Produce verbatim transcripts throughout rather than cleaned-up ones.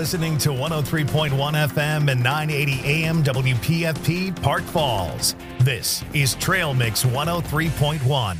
listening to one oh three point one F M and nine eighty A M W P F P Park Falls. This is Trail Mix one oh three point one.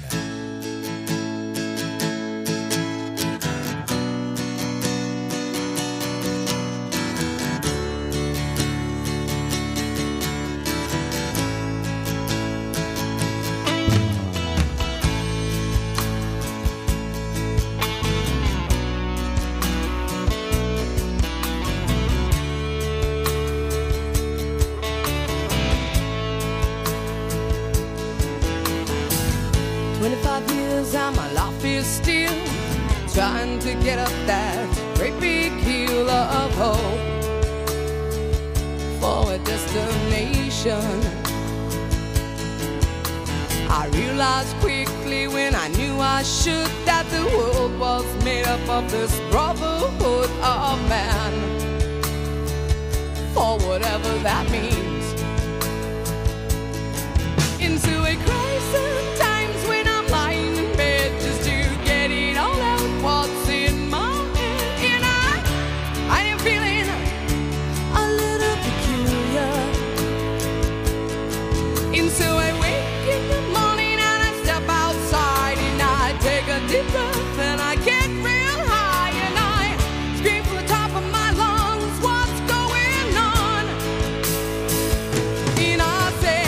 twenty-five years and my life is still trying to get up that great big hill of hope for a destination. I realized quickly when I knew I should that the world was made up of this brotherhood of man, for whatever that means. Into a crisis times when I'm lying in bed just to get it all out what's in my head. And I, I am feeling a little peculiar. And so I wake in the morning and I step outside and I take a deep breath and I get real high and I scream from the top of my lungs, what's going on? And I say,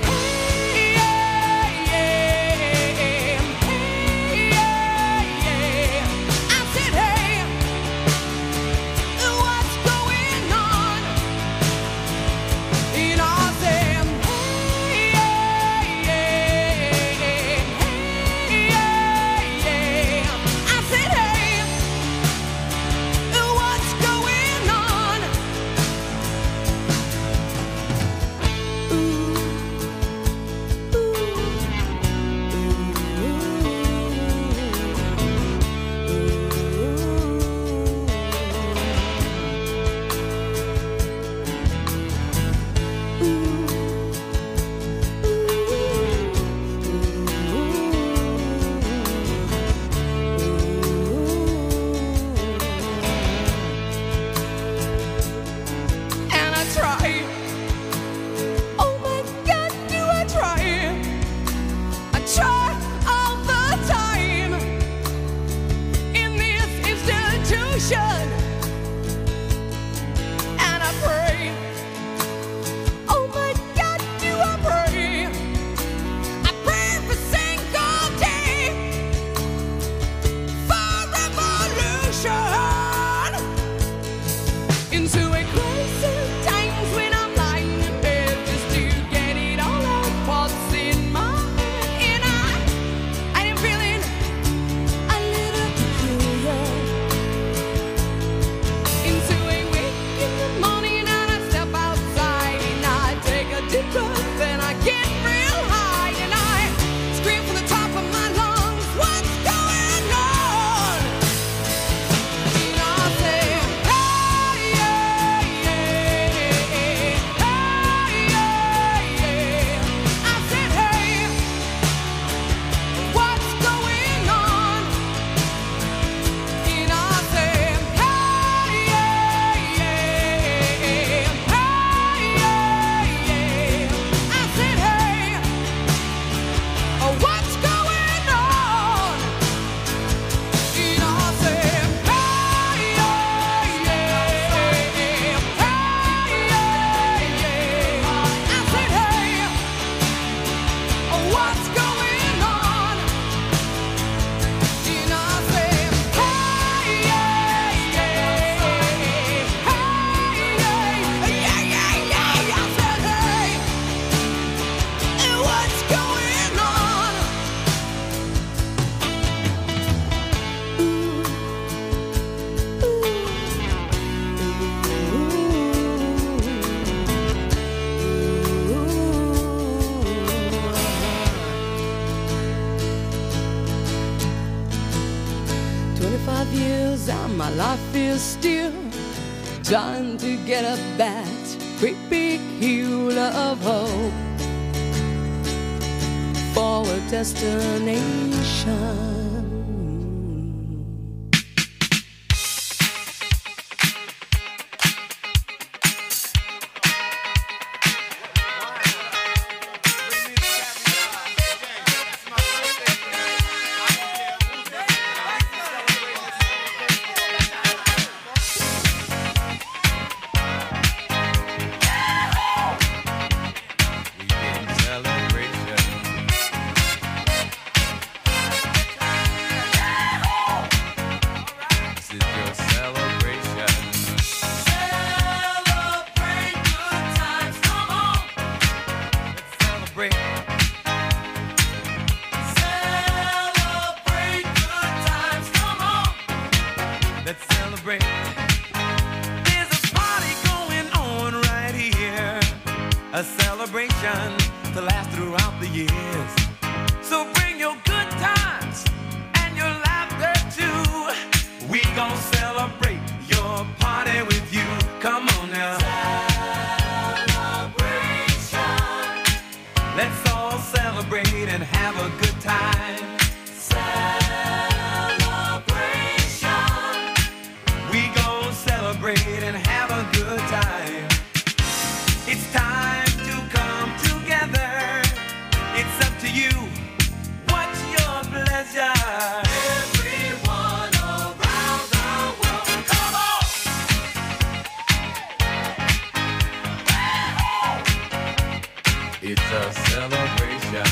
twenty-five years and my life is still trying to get up that great big hill of hope for a destination. celebration to last throughout the years. So bring your good times and your laughter too. We gon' celebrate your party with you. Come on now. Celebration. Let's all celebrate and have a good time. Celebration. We gon' celebrate and have a good time. It's time to come together. It's up to you. What's your pleasure? Everyone around the world, come on! It's a celebration.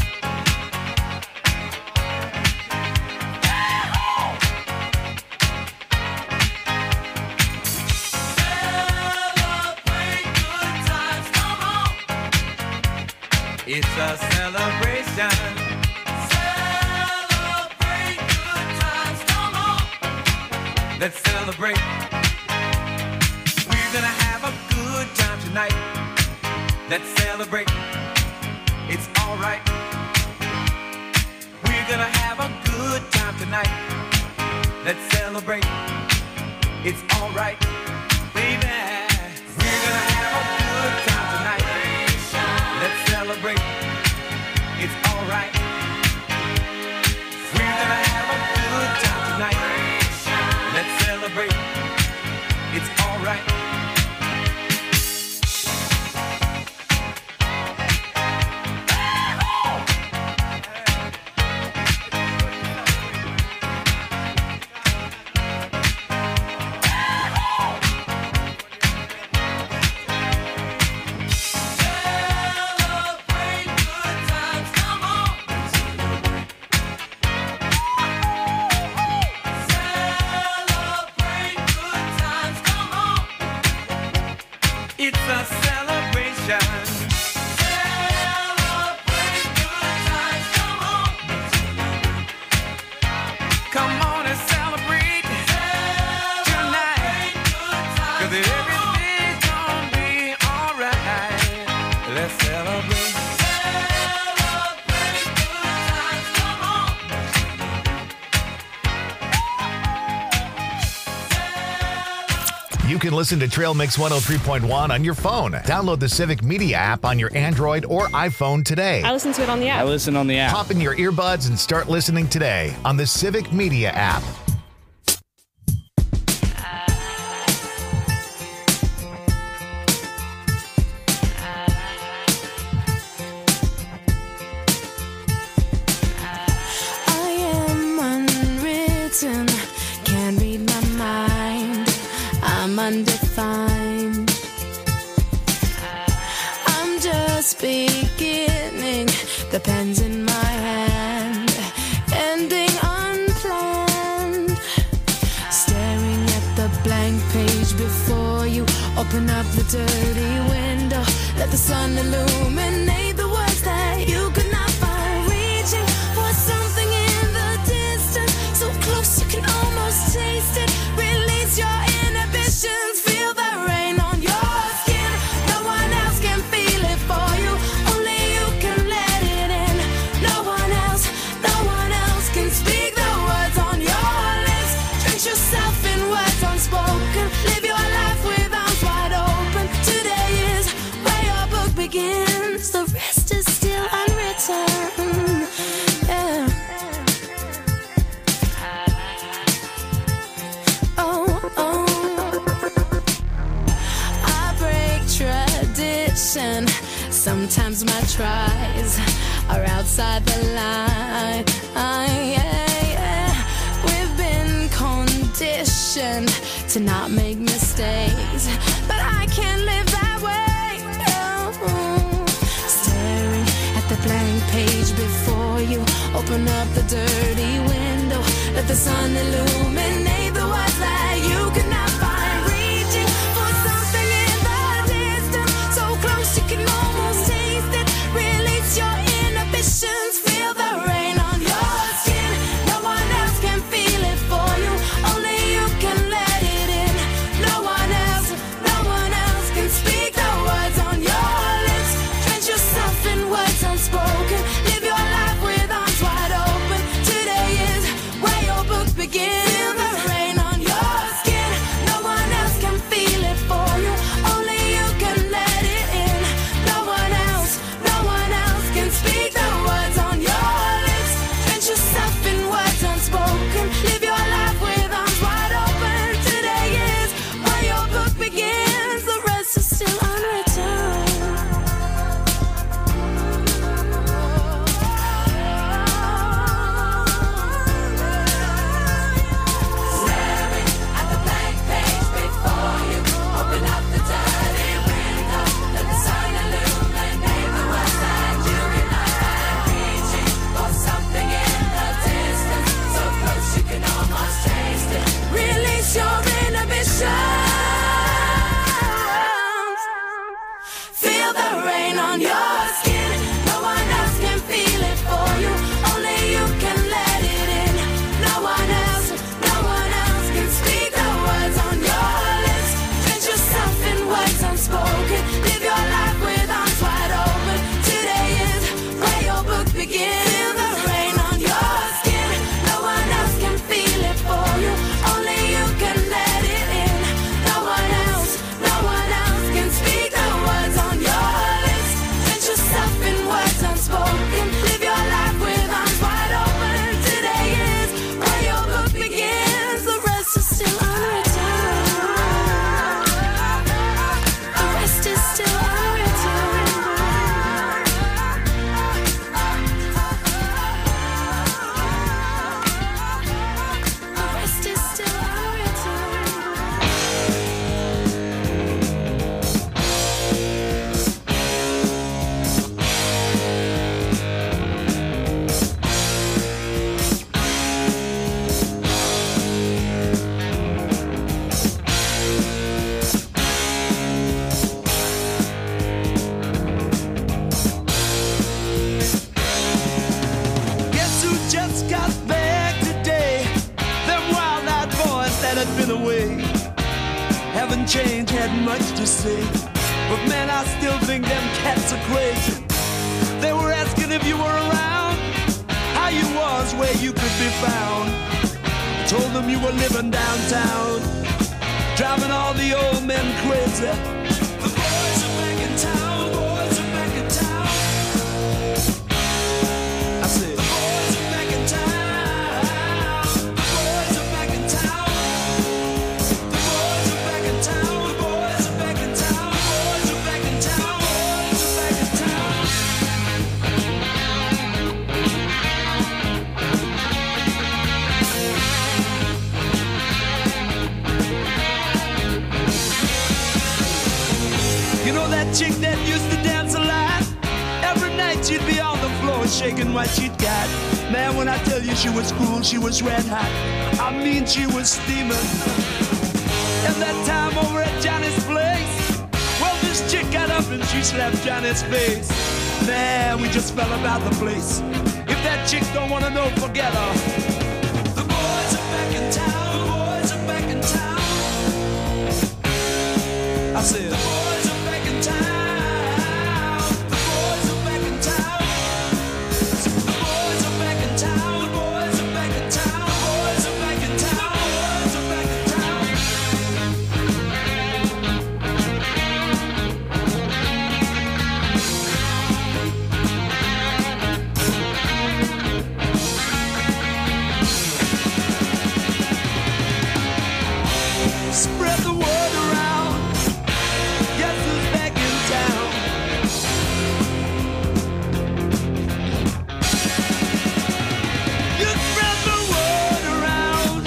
It's a celebration. Celebrate good times, come on. Let's celebrate. We're gonna have a good time tonight. Let's celebrate. It's alright. We're gonna have a good time tonight. Let's celebrate. It's alright, baby. We're gonna have a good time tonight. Let's celebrate. It's alright. We're gonna have a good time tonight. Let's celebrate. It's alright. It's a celebration. Celebrate good times, come on. Come on and celebrate, celebrate tonight. Cause everything's gonna be alright. Let's celebrate. Celebrate good times, come on. You can listen to Trail Mix one oh three point one on your phone. Download the Civic Media app on your Android or iPhone today. I listen to it on the app. I listen on the app. Pop in your earbuds and start listening today on the Civic Media app. I am unwritten, can't read my mind. I'm undefined. I'm just beginning, the pen's in my hand, ending unplanned. Staring at the blank page before you, open up the dirty window, let the sun illuminate the words that you could not find. Reaching for something in the distance, so close you can almost taste it. Release your inhibitions, feel the rain on your skin. No one else can feel it for you, only you can let it in. No one else, no one else can speak the words on your lips. Drench yourself in words unspoken, live your life with arms wide open. Today is where your book begins, the rest is still unwritten. Yeah. Oh, oh. I break tradition. Sometimes my tries are outside the line. Yeah, yeah. We've been conditioned to not make mistakes, but I can't live that way. No. Staring at the blank page before you, open up the dirty window, let the sun illuminate the words that you could not find. Reaching for something in the distance, so close you can almost taste it. Release your inhibitions, feel the rain on your skin. No one else can feel it for you, only you can let it in. No one else, no one else can speak the words on your lips. got back today. Them wild-eyed boys that had been away haven't changed, had much to say. But man, I still think them cats are crazy. They were asking if you were around, how you was, where you could be found. I told them you were living downtown, driving all the old men crazy. The boys are back in town, boys are back in town. I said, the boys are back in town. The boys are back in town. The boys are back in town. The boys are back in town. The boys are back in town. Boys are back in town. You know that chick that used to dance a lot? Every night she'd be on the floor shaking what she'd got. Man, when I tell you she was cool, she was red hot. I mean, she was steaming. And that time over at Johnny's place, well, this chick got up and she slapped Johnny's face. Man, we just fell about the place. If that chick don't wanna know, forget her. The boys are back in town. The boys are back in town. I said, the boys are back in town. The boys are back in town. The boys are back in town. The boys are back in town. The boys are back in town. The boys are back in town. Spread the word around. Guess who's back in town? You spread the word around.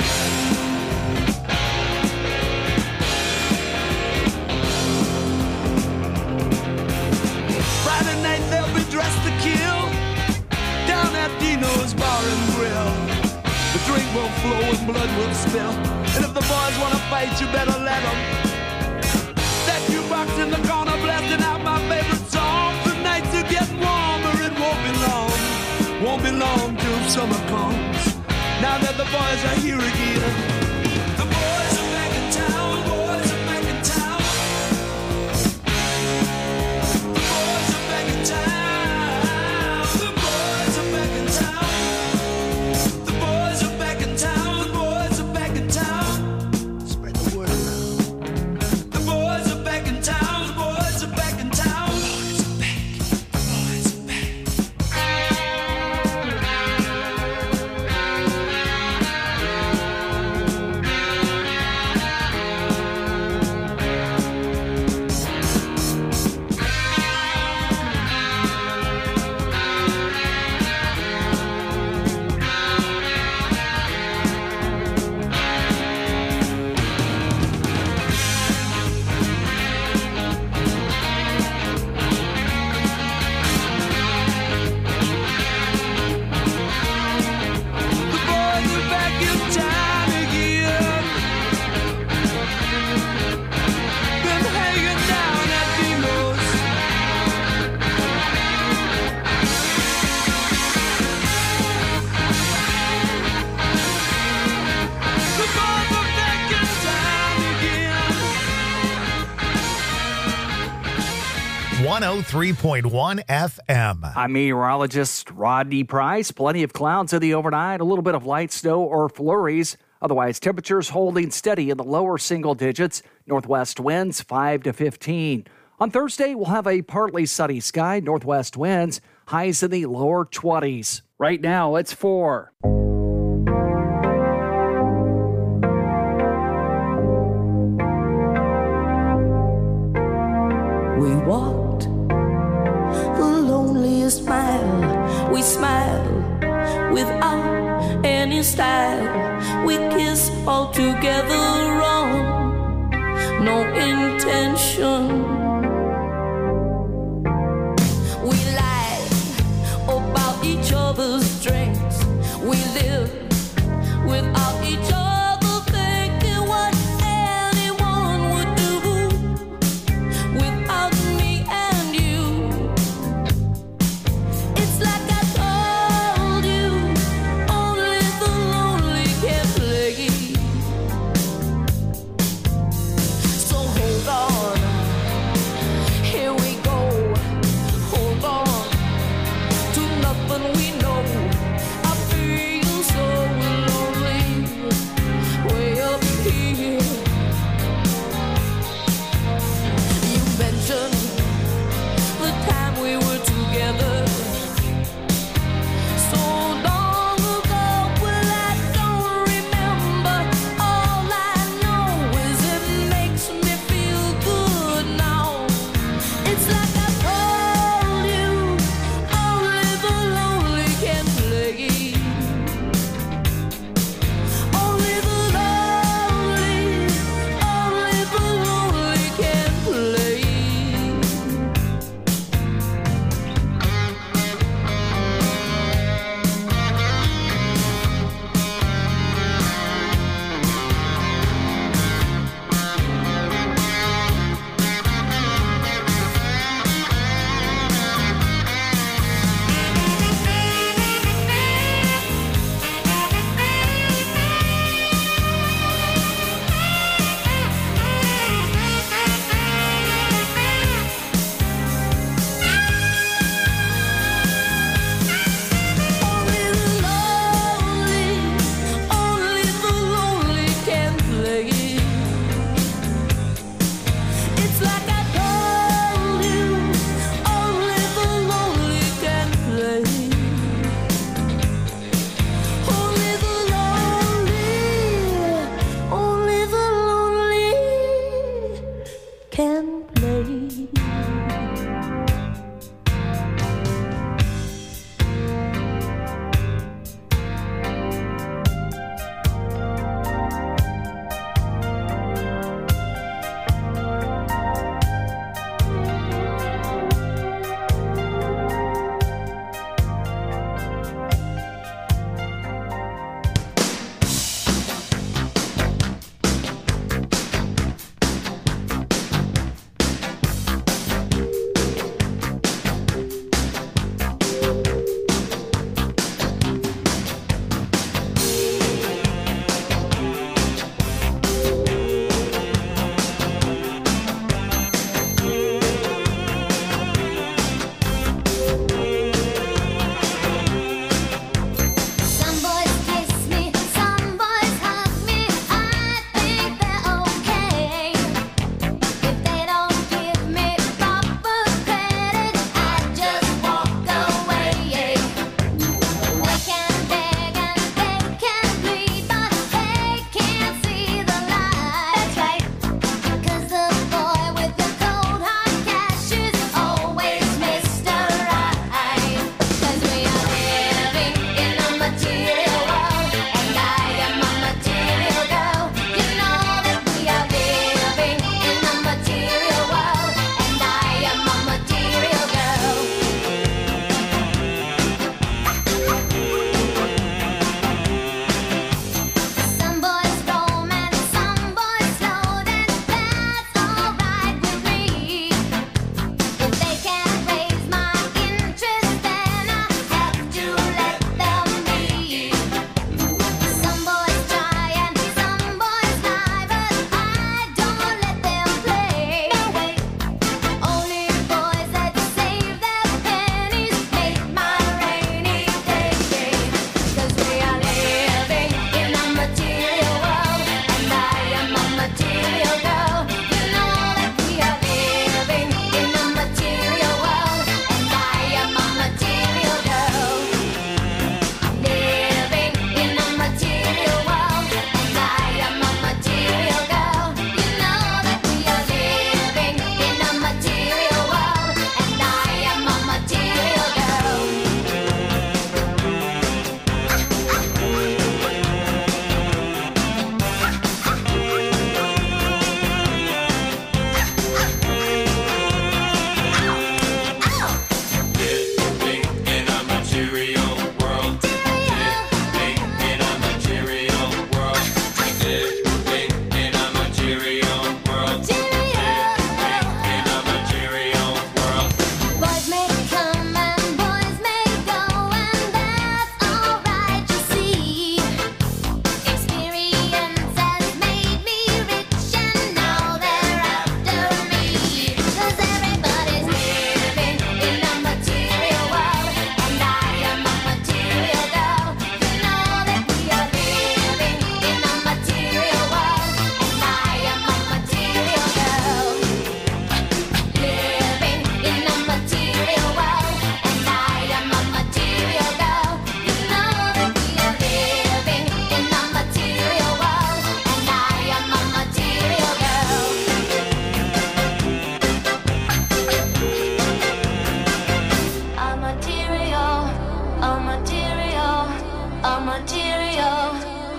Friday night they'll be dressed to kill down at Dino's Bar and Grill. The drink will flow and blood will spill. And if the boys wanna fight, you better let them. That jukebox in the corner blasting out my favorite song. The nights are getting warmer, it won't be long. Won't be long till summer comes. Now that the boys are here again. The boys are back in town, the boys are back in town. The boys are back in town. The boys are back in town. The boys are back in town. The boys are back in town. Spread the word around. The boys are back in town. The boys are back in town. The boys are back. The boys are back. The boys are back in town again. Been hanging down at Dino's. The boys are back in town again. one oh three point one F M. I'm meteorologist Rodney Price. Plenty of clouds in the overnight, a little bit of light snow or flurries. Otherwise, temperatures holding steady in the lower single digits. Northwest winds five to fifteen. On Thursday, we'll have a partly sunny sky, northwest winds, highs in the lower twenties. Right now, it's four. We walked the loneliest mile. We smiled without any style. We kissed all together wrong. No intention. We lied about each other's strengths. We lived without each other. Only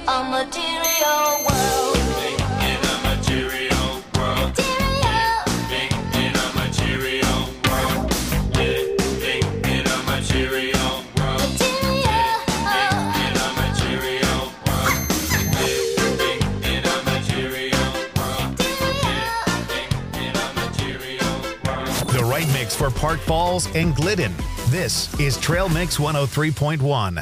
a material world. Living in a material world. Living in a material world. Living in a material world. Living in a material world. Living in a material world. Living in a material world. The right mix for Park Falls and Glidden. This is Trail Mix one oh three point one.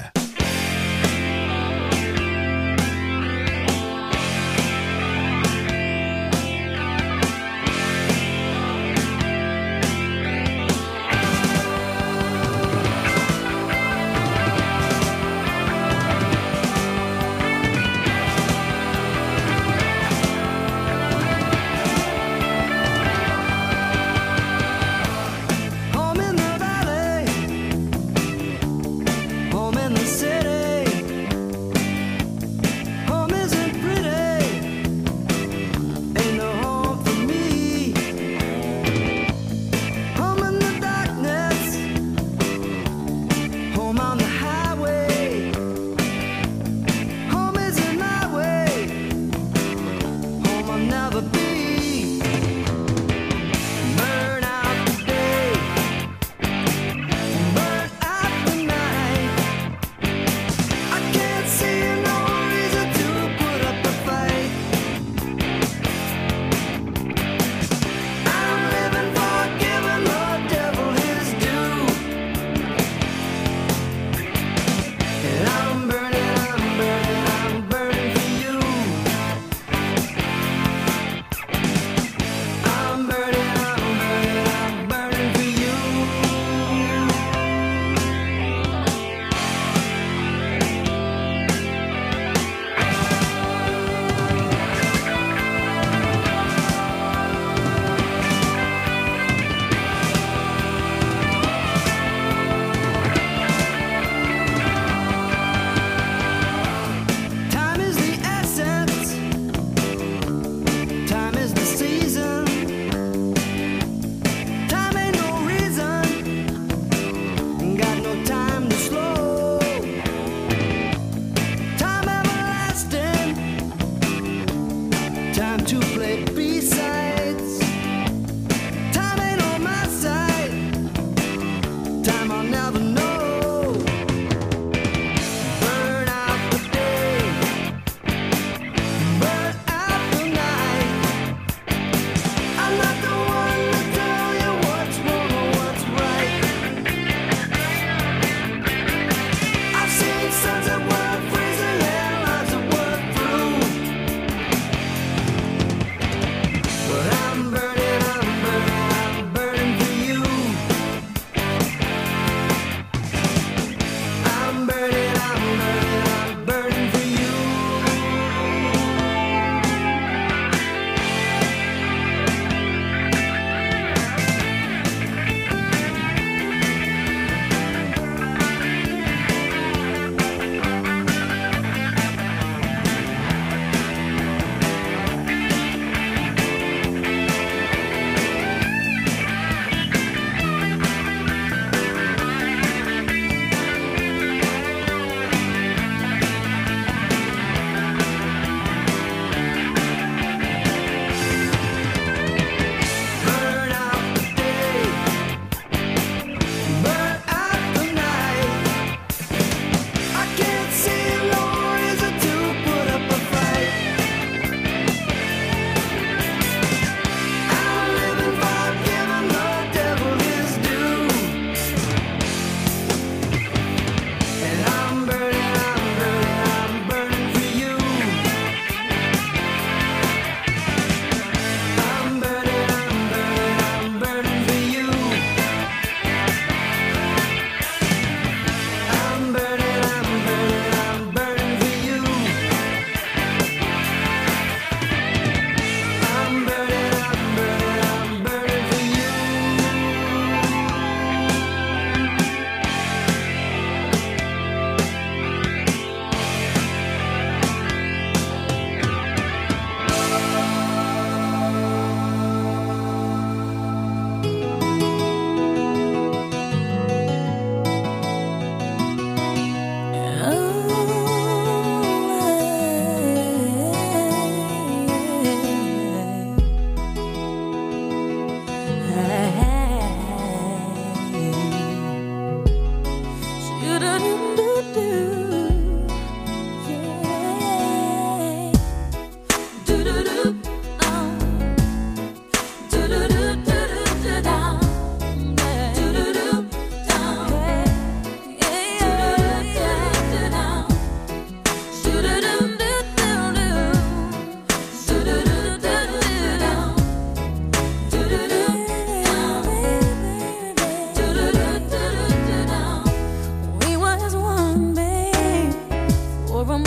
Home in the valley, home in the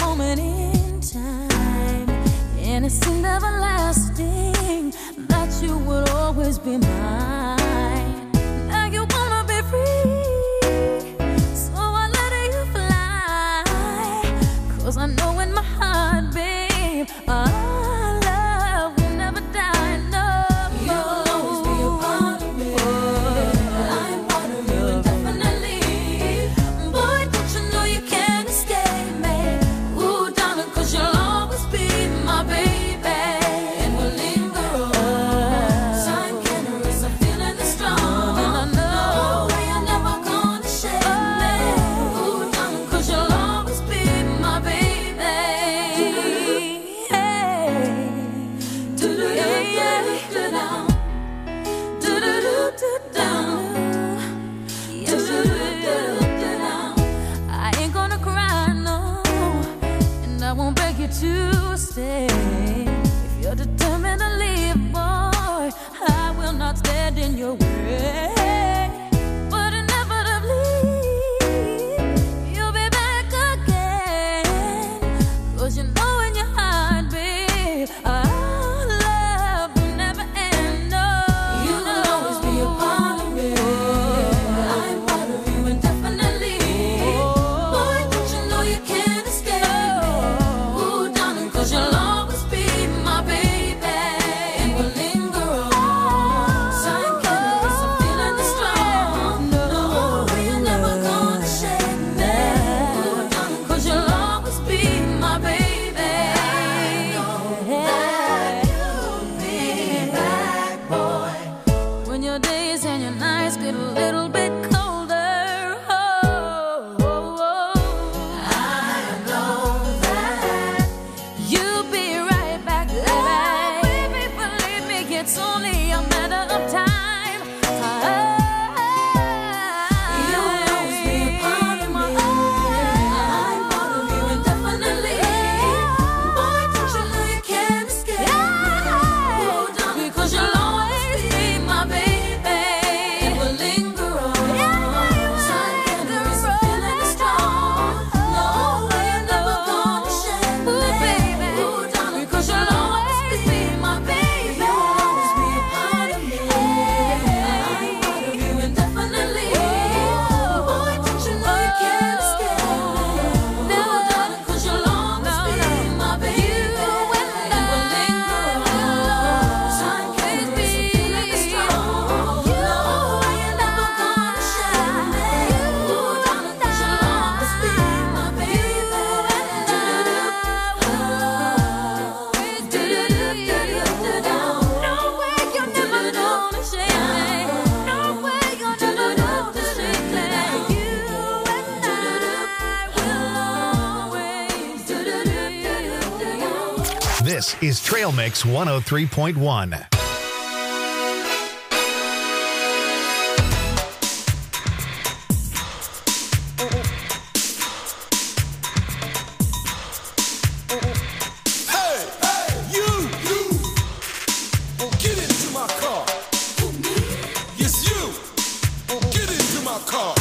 moment in time, and it seemed everlasting that you would always be mine. Now you wanna be free, so I let you fly. Cause I know in my heart, babe, our love will never die. No, you'll always be a part of me. I'm part of you indefinitely. Boy, don't you know you can't escape me? Ooh, darling, cause you'll always be my baby, and we'll linger on. Time can't erase a feeling that's strong, and I know you're never gonna shake me. Ooh, darling, cause you'll always be my baby. Hey, do-do-do-do-do-down, do-do-do-do-down, do-do-do-do-down. I ain't gonna cry, no, and I won't beg you to stay. If you're determined to leave, boy, I will not stand in your way. But inevitably, you'll be back again. Cause you know in your heart, babe, our love will never end. No, you'll always be a part of me. I'm part of you indefinitely. Boy, don't you know you can't escape me? Ooh, darling, cause you'll always be my baby, and we'll linger on. Time can't erase a feeling that's strong. No, you're never gonna shake me. Ooh, darling, cause you'll always be my baby. That you'll be back, boy. When your days and your nights get a little bit colder, oh, oh, oh. I know that you'll be right back, baby. Baby, believe me, it's only a matter of time. You'll always be a part of me. I'm part of you indefinitely. Boy, don't you know you can't escape me? Oh, darling, because you'll always be my baby, and we'll linger on. Time can't erase a feeling that's strong. No, you're never gonna shake me, baby. Oh, darling, because you'll always be my baby. You'll always be a part of me. I'm part of you indefinitely. Boy, don't you know you can't escape me? Never, darling, cause you'll always be my baby, and we'll linger on. Time can't erase a feeling that's strong. No, you're never gonna shake me. Oh, darling, cause you'll always be my baby. No way you're never gonna shake me. No way you're never gonna shake me. You and I will always do. This is Trail Mix one oh three point one. Hey, hey, you, you, get into my car. Yes, you, get into my car.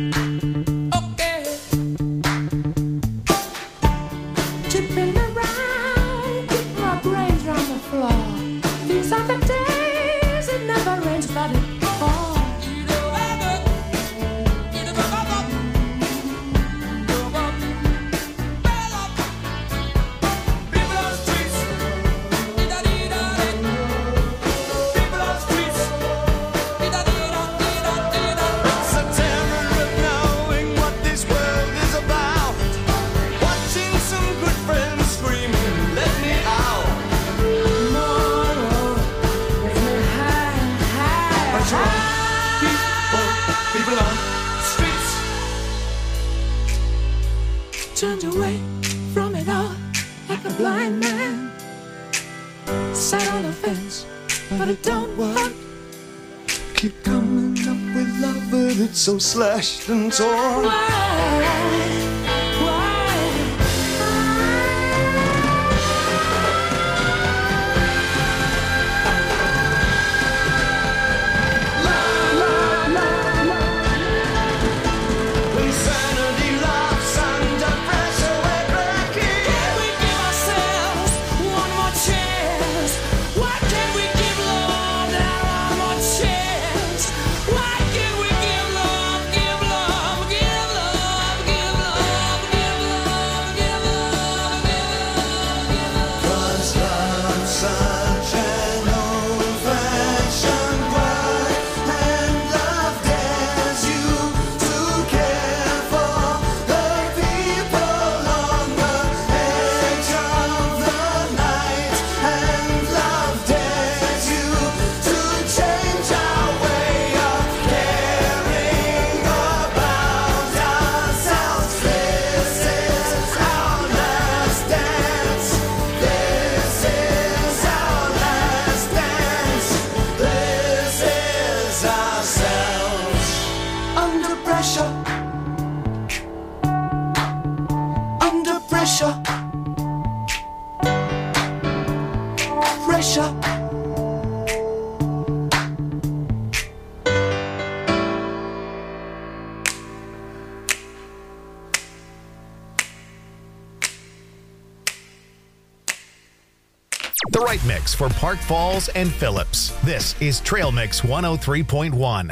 Okay. Tipping around, keep my brains round the floor. These are the days it never rains, but it falls. Turned away from it all like a blind man. Sat on the fence, but it don't work. Keep coming up with love, but it's so slashed and torn. Why? The right mix for Park Falls and Phillips. This is Trail Mix one oh three point one.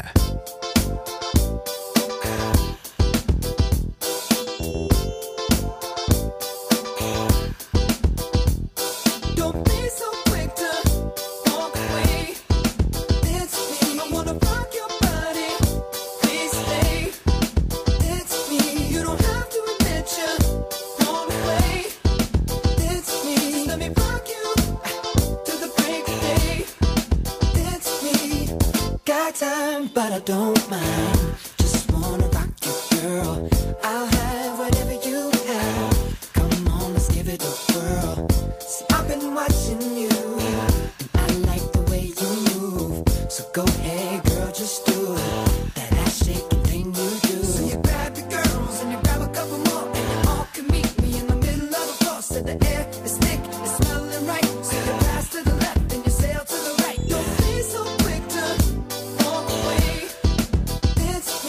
But I don't mind. Just wanna rock you, girl. I'll have whatever you have. Come on, let's give it a whirl. See, I've been watching you, and I like the way you move. So go ahead, girl, just do it. That ass shaking thing you do. So you grab your girls and you grab a couple more, and you all can meet me in the middle of the floor. So the air is thick, it's smelling right. So you pass to the left and you sail to the right. Don't be so quick to walk away. It's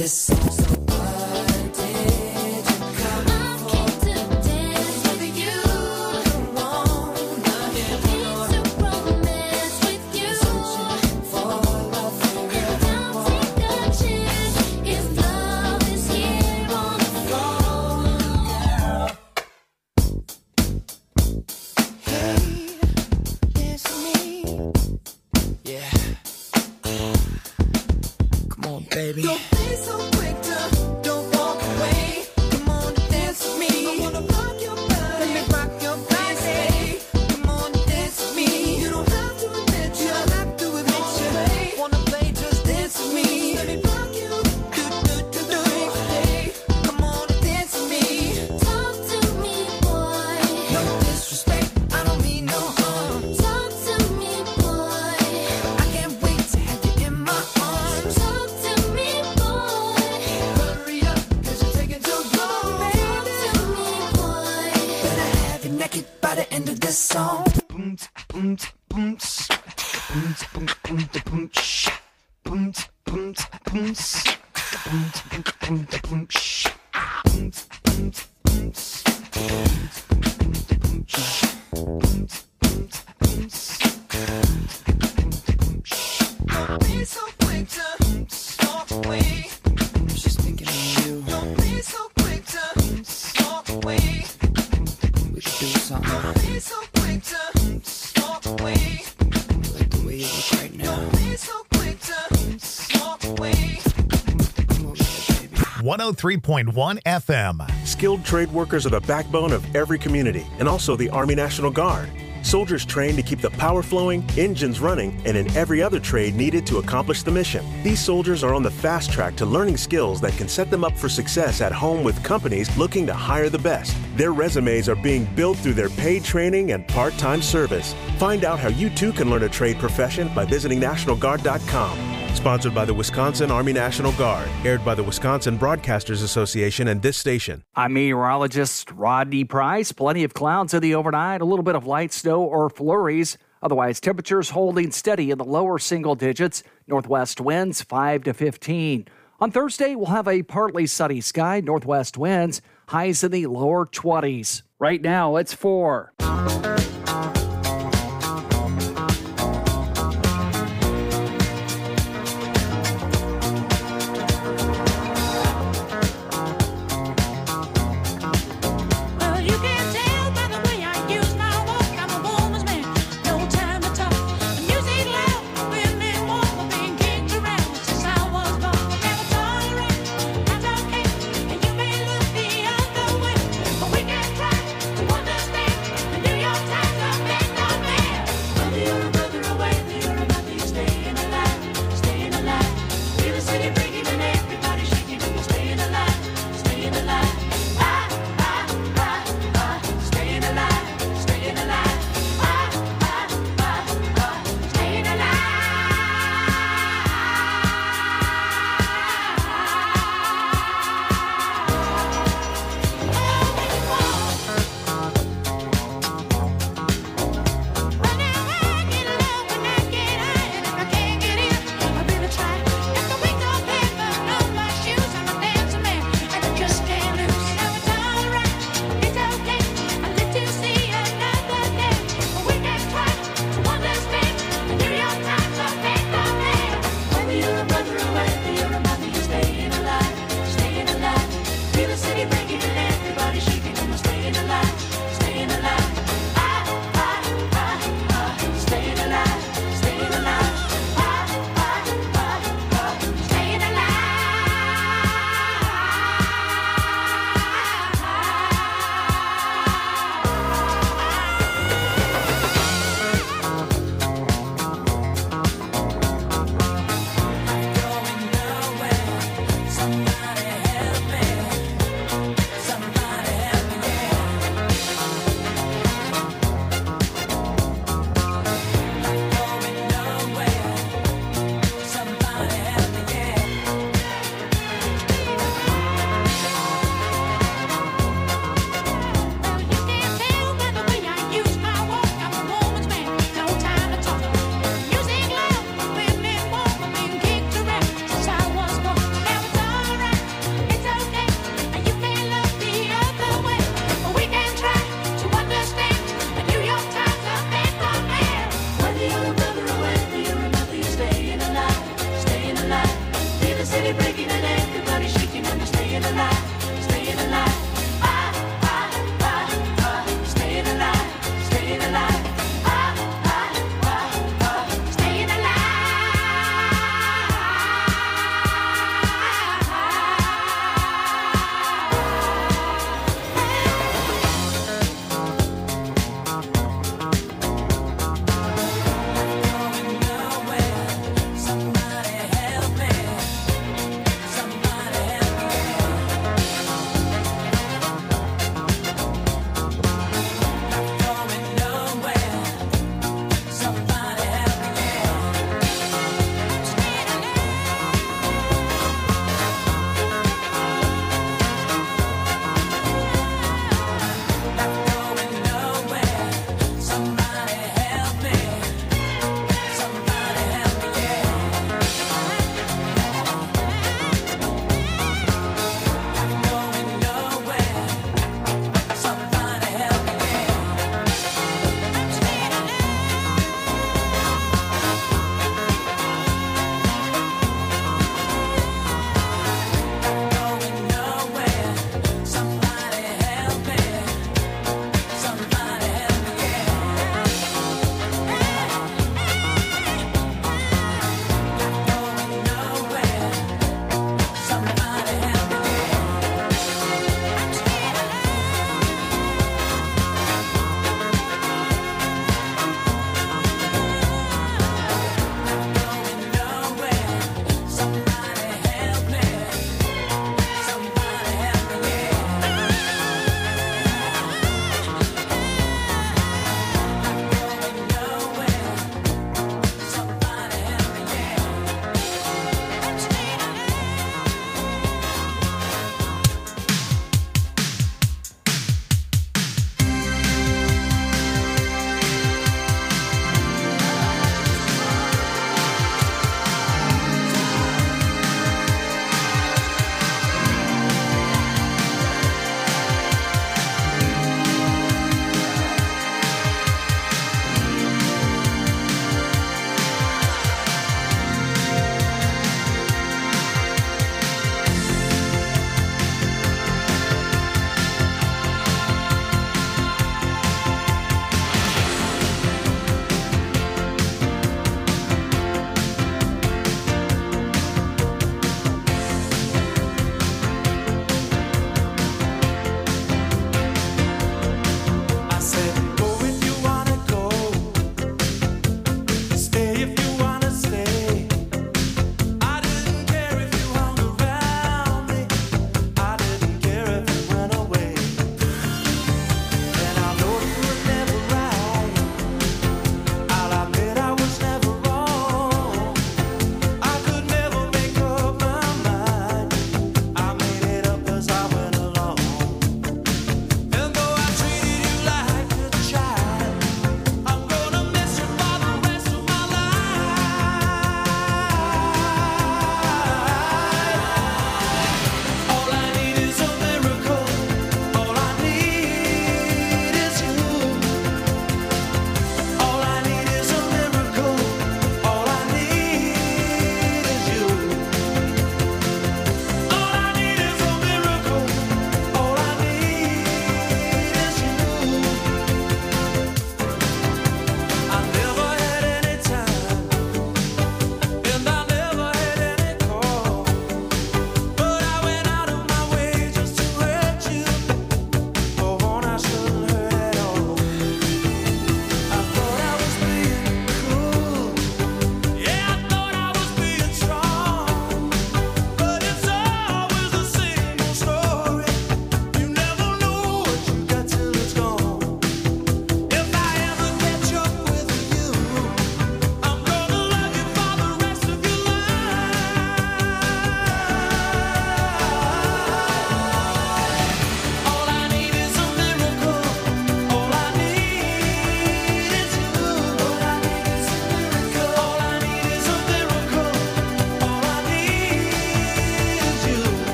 this song. So what did you come for? To dance with you. Wanna hear more. To romance with you. Searching for love for And don't take a chance if love is here on the floor. Hey, dance with me. Yeah. Come on, baby. Don't be so quick to don't walk away. Come on, dance with me. I wanna rock your body. Let me rock your body. Come on, dance with me. You don't have to admit you. don't have to admit you. Wanna play, just dance with me. Let me rock you. Do, do, do, do. Hey, come on, dance with me. Talk to me, boy. No disrespect, I don't mean no harm. Talk to me, boy. I can't wait to have you in my arms. Talk to me, boy. Hurry up, cause you're taking too long, baby. Talk to me, boy. Better have you naked by the end of this song. Boom, boom, boom, boom, boom, boom, boom, boom, boom, boom, boom, boom, boom, boom, boom, Don't be so quick to walk away. She's thinking of you. Don't be so quick to walk away. We could do something. Don't be so quick to walk away. Like the way you look right now. Don't be so quick to walk away. Come over here, baby. one oh three point one F M. Skilled trade workers are the backbone of every community and also the Army National Guard. Soldiers trained to keep the power flowing, engines running, and in every other trade needed to accomplish the mission. These soldiers are on the fast track to learning skills that can set them up for success at home with companies looking to hire the best. Their resumes are being built through their paid training and part-time service. Find out how you too can learn a trade profession by visiting national guard dot com. Sponsored by the Wisconsin Army National Guard. Aired by the Wisconsin Broadcasters Association and this station. I'm meteorologist Rodney Price. Plenty of clouds in the overnight, a little bit of light snow or flurries. Otherwise, temperatures holding steady in the lower single digits. Northwest winds five to fifteen. On Thursday, we'll have a partly sunny sky. Northwest winds, highs in the lower twenties. Right now, it's four. Well, you can tell by the way I use my walk. I'm a woman's man, no time to talk. The music loud, women walk, being kicked around since I was born. Never tolerate, that's okay. And you may look the other way, but we can try to understand and do your time.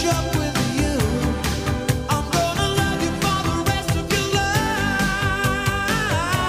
catch up with you. I'm gonna love you for the rest of your life.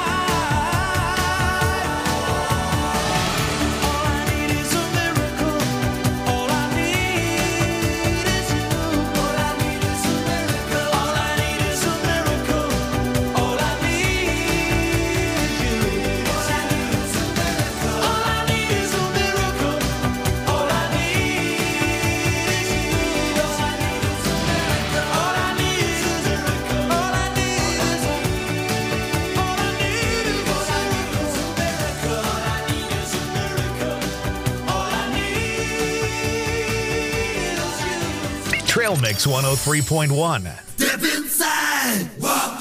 All I need is a miracle. All I need is you. All I need is a miracle. All I need is a miracle. All I need is you. All I need is a miracle. All I need is a miracle. All I need is you. All I need is a miracle. All I need is a miracle. All I need is a all I need is a miracle. All I need is a miracle. All I need is you. Trail Mix one oh three point one. Step inside. Walk